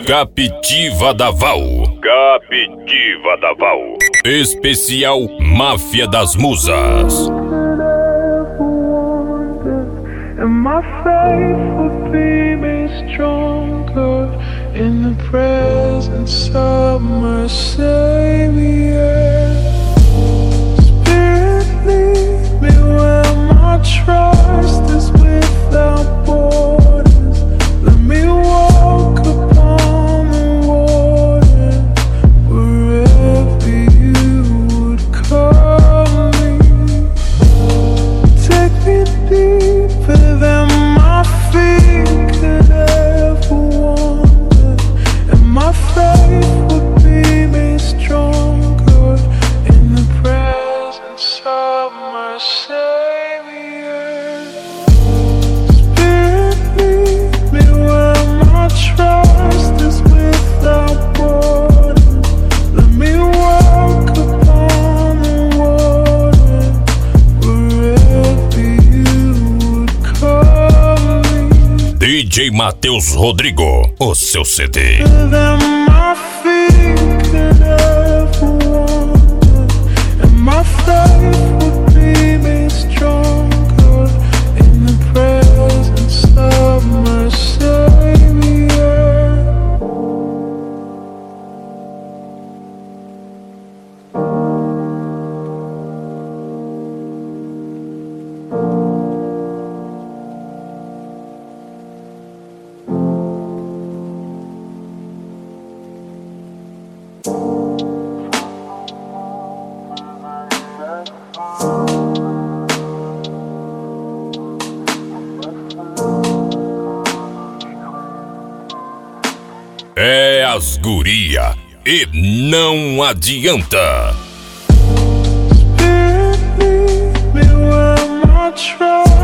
Captiva da Val. Captiva da Val. Especial Máfia das Musas. And my faith will be made stronger in the presence of my Savior. Spirit, lead me where my trust is without borders. Let me walk upon the water wherever you would call me. Take me deeper than my feet could ever wander, and my faith would be made stronger in the presence of my Savior. Spirit, lead me where my trust is without borders. Let me walk upon the water wherever you would call me. DJ Matheus Rodrigo, o seu CD. Than my feet could ever wander, and my faith would be made stronger in the presence of my Savior. É as guria e não adianta. Spirit, lead me where my trust